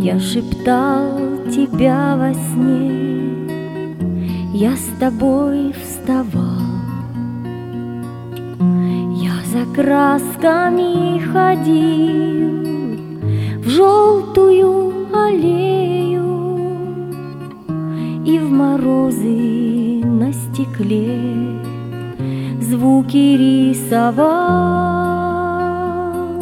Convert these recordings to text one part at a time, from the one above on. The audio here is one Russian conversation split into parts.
Я шептал тебя во сне, я с тобой вставал, я за красками ходил в желтую аллею и в морозы на стекле звуки рисовал.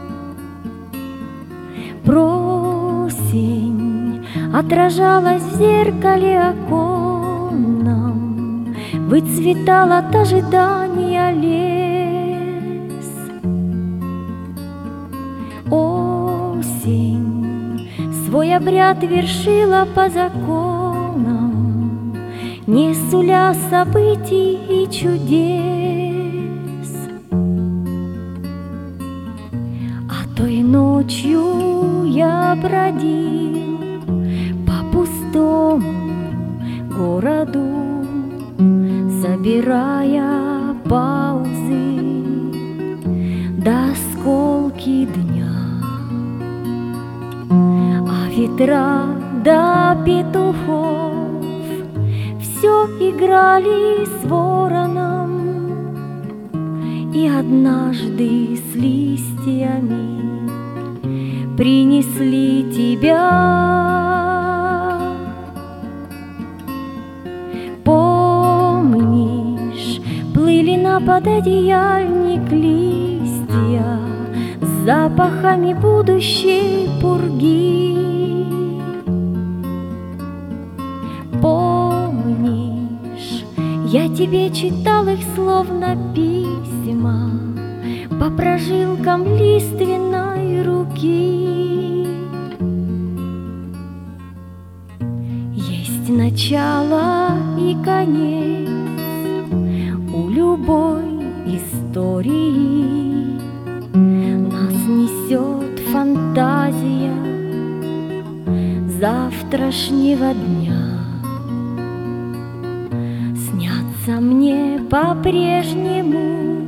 Просень отражалась в зеркале оконном, выцветал от ожидания лес. Осень свой обряд вершила по законам, не суля событий и чудес. А той ночью я бродил по пустому городу, собирая паузы до осколки дня, а ветра до петухов все играли с вороном, и однажды с листьями принесли тебя. Помнишь, плыли на пододеяльник листья с запахами будущей пурги. Помнишь, я тебе читал их словно письма по прожилкам лиственной руки. Есть начало и конец у любой истории, нас несет фантазия завтрашнего дня. Снятся мне по-прежнему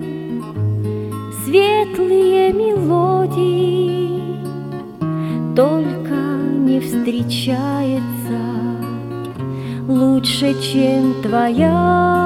светлые мелодии, только не встречается лучше, чем твоя.